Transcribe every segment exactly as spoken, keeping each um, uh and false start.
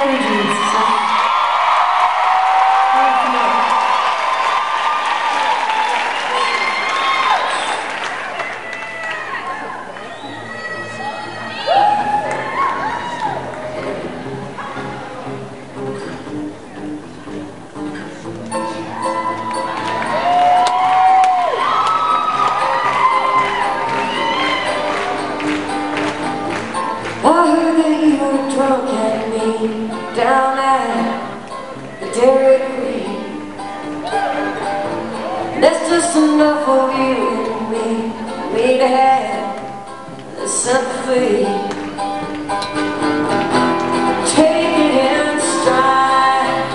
energies. So, I heard that you were drunk at me down at the Dairy Queen. There's just enough of you and me, me to have the sympathy. Take it in stride.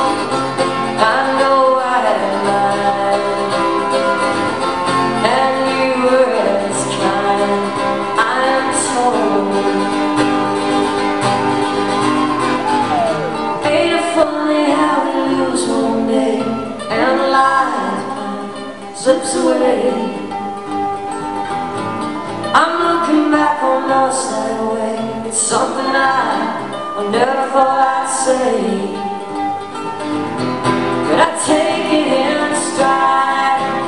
I know I had mine, and you were as kind, I'm told. Slips away. I'm looking back on us that way. It's something I, I never thought I'd say. But I take it in stride.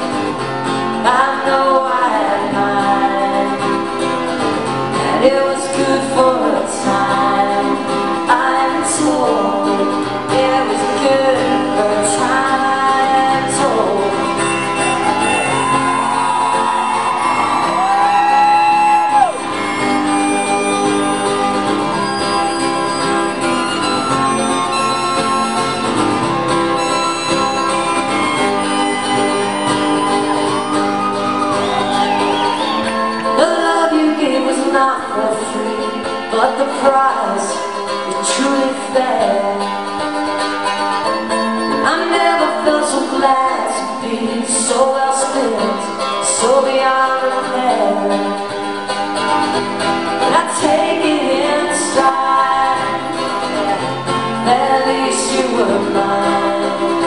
I know I had mine, and it was good for a time, I'm told. It was good for a time, I'm told. Not for free, but the price is truly fair. I never felt so glad to be so well spent, so beyond repair. But I take it in stride, at least you were mine.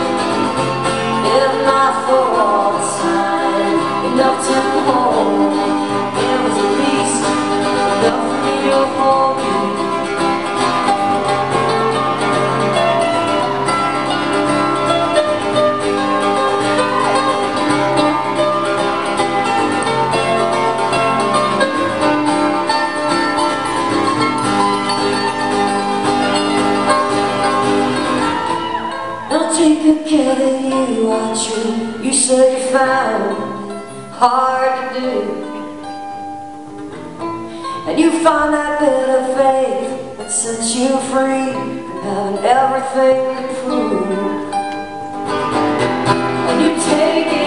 If not for all time, enough to hold. Take good care that you are true. You said you found it hard to do, and you found that bit of faith that sets you free from having everything to prove. And you take it